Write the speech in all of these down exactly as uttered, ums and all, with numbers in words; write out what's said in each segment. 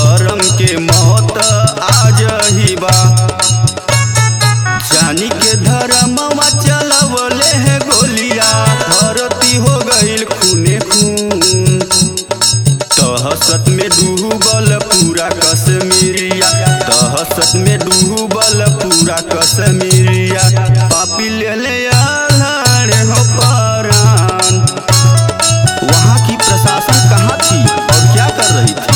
धर्म के मौत आज ही बा। जानी के धर्मवा चलवले है गोलिया, धरती हो गईल खूने खून। दहशत में डूबल पूरा कश्मीरिया, दहशत में डूबल पूरा कश्मीरिया। पापी ले ले आल्हाड़ हो परान। वहाँ की प्रशासन कहाँ थी और क्या कर रही थी?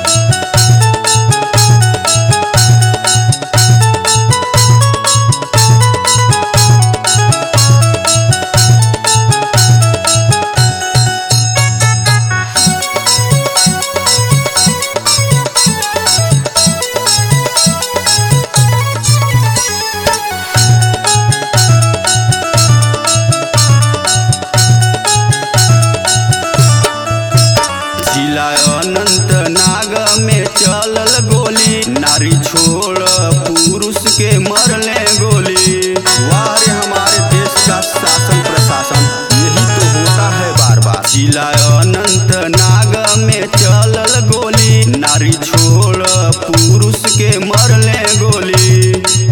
जिला अनंतनाग में चलल गोली, नारी छोड़ पुरुष के मरले गोली। वारे हमारे देश का शासन प्रशासन, यही तो होता है बार बार। जिला अनंतनाग में चलल गोली, नारी छोड़ पुरुष के मरले गोली।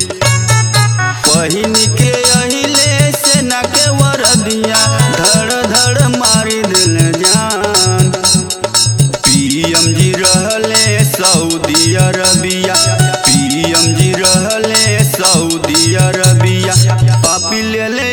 पहिन के अहिले सेना के वर्दिया, धड़ धड़ मारी दिल जान। पीएम जी रहले सऊदी अरबिया, पीएम जी रहले सऊदी अरबिया। पापी ले ले